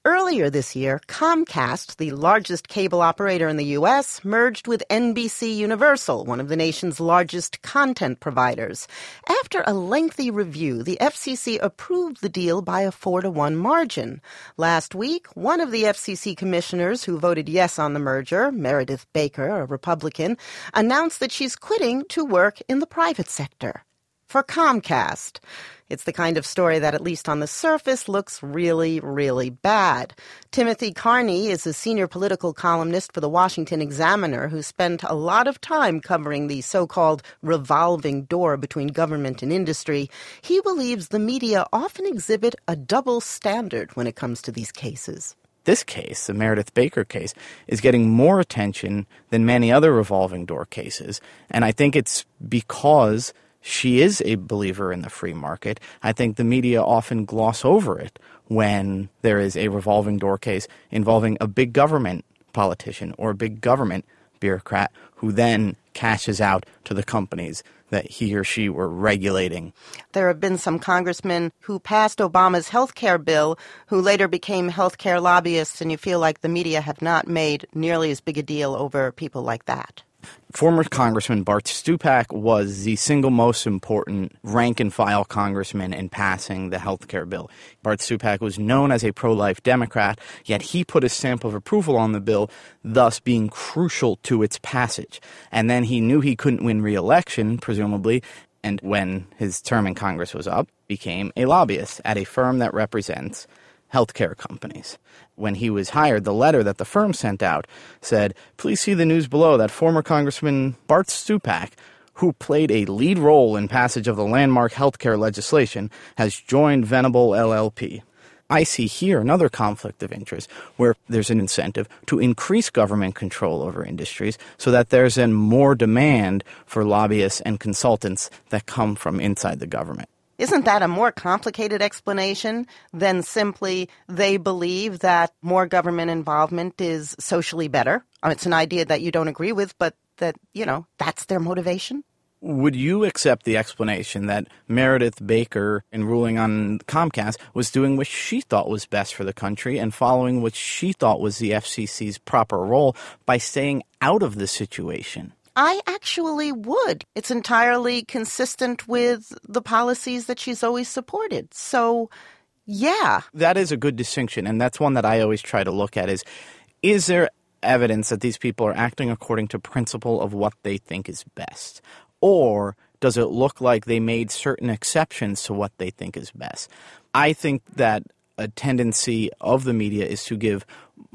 Earlier this year, Comcast, the largest cable operator in the U.S., merged with NBC Universal, one of the nation's largest content providers. After a lengthy review, the FCC approved the deal by a 4-1 margin. Last week, one of the FCC commissioners who voted yes on the merger, Meredith Baker, a Republican, announced that she's quitting to work in the private sector. For Comcast. It's the kind of story that, at least on the surface, looks really, really bad. Timothy Carney is a senior political columnist for the Washington Examiner who spent a lot of time covering the so-called revolving door between government and industry. He believes the media often exhibit a double standard when it comes to these cases. This case, the Meredith Baker case, is getting more attention than many other revolving door cases. And I think it's because she is a believer in the free market. I think the media often gloss over it when there is a revolving door case involving a big government politician or a big government bureaucrat who then cashes out to the companies that he or she were regulating. There have been some congressmen who passed Obama's health care bill who later became health care lobbyists, and you feel like the media have not made nearly as big a deal over people like that. Former Congressman Bart Stupak was the single most important rank-and-file congressman in passing the health care bill. Bart Stupak was known as a pro-life Democrat, yet he put his stamp of approval on the bill, thus being crucial to its passage. And then he knew he couldn't win re-election, presumably, and when his term in Congress was up, became a lobbyist at a firm that represents healthcare companies. When he was hired, the letter that the firm sent out said, "Please see the news below that former Congressman Bart Stupak, who played a lead role in passage of the landmark healthcare legislation, has joined Venable LLP." I see here another conflict of interest where there's an incentive to increase government control over industries so that there's then more demand for lobbyists and consultants that come from inside the government. Isn't that a more complicated explanation than simply they believe that more government involvement is socially better? It's an idea that you don't agree with, but that, that's their motivation? Would you accept the explanation that Meredith Baker, in ruling on Comcast, was doing what she thought was best for the country and following what she thought was the FCC's proper role by staying out of the situation? I actually would. It's entirely consistent with the policies that she's always supported. So, yeah. That is a good distinction, and that's one that I always try to look at is there evidence that these people are acting according to principle of what they think is best? Or does it look like they made certain exceptions to what they think is best? I think that a tendency of the media is to give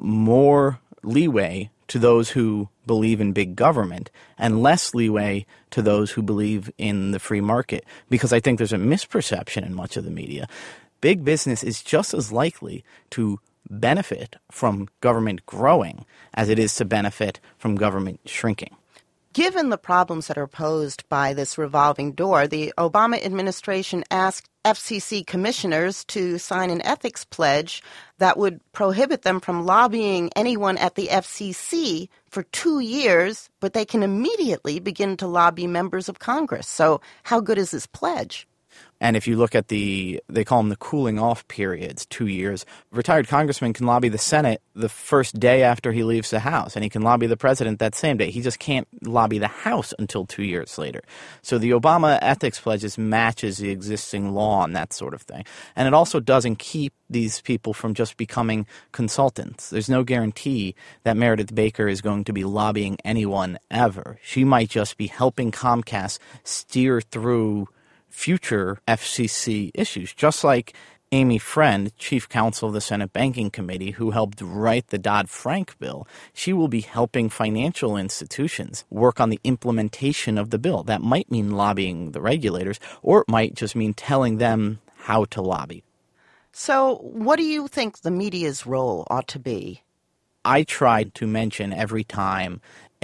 more leeway to those who believe in big government and less leeway to those who believe in the free market, because I think there's a misperception in much of the media. Big business is just as likely to benefit from government growing as it is to benefit from government shrinking. Given the problems that are posed by this revolving door, the Obama administration asked FCC commissioners to sign an ethics pledge that would prohibit them from lobbying anyone at the FCC for 2 years, but they can immediately begin to lobby members of Congress. So how good is this pledge? And if you look at they call them the cooling off periods, 2 years. Retired congressman can lobby the Senate the first day after he leaves the House, and he can lobby the president that same day. He just can't lobby the House until 2 years later. So the Obama ethics pledges matches the existing law on that sort of thing. And it also doesn't keep these people from just becoming consultants. There's no guarantee that Meredith Baker is going to be lobbying anyone ever. She might just be helping Comcast steer through future FCC issues, just like Amy Friend, chief counsel of the Senate Banking Committee, who helped write the Dodd-Frank bill. She will be helping financial institutions work on the implementation of the bill. That might mean lobbying the regulators, or it might just mean telling them how to lobby. So what do you think the media's role ought to be? I tried to mention every time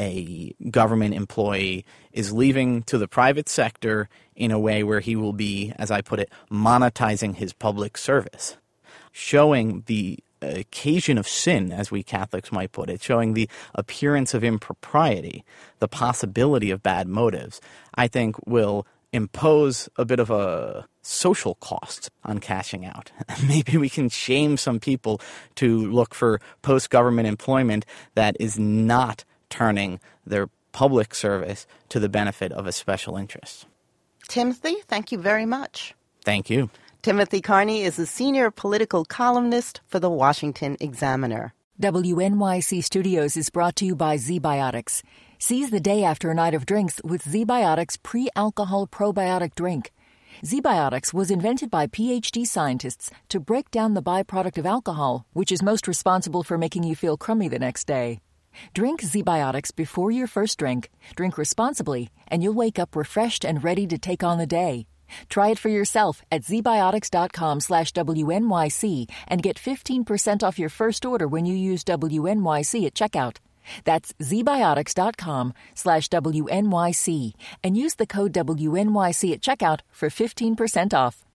a government employee is leaving to the private sector in a way where he will be, as I put it, monetizing his public service, showing the occasion of sin, as we Catholics might put it, showing the appearance of impropriety, the possibility of bad motives, I think will impose a bit of a social costs on cashing out. Maybe we can shame some people to look for post-government employment that is not turning their public service to the benefit of a special interest. Timothy, thank you very much. Thank you. Timothy Carney is a senior political columnist for the Washington Examiner. WNYC Studios is brought to you by ZBiotics. Seize the day after a night of drinks with ZBiotics pre-alcohol probiotic drink. ZBiotics was invented by PhD scientists to break down the byproduct of alcohol, which is most responsible for making you feel crummy the next day. Drink ZBiotics before your first drink, drink responsibly, and you'll wake up refreshed and ready to take on the day. Try it for yourself at zbiotics.com/WNYC and get 15% off your first order when you use WNYC at checkout. That's zbiotics.com/WNYC and use the code WNYC at checkout for 15% off.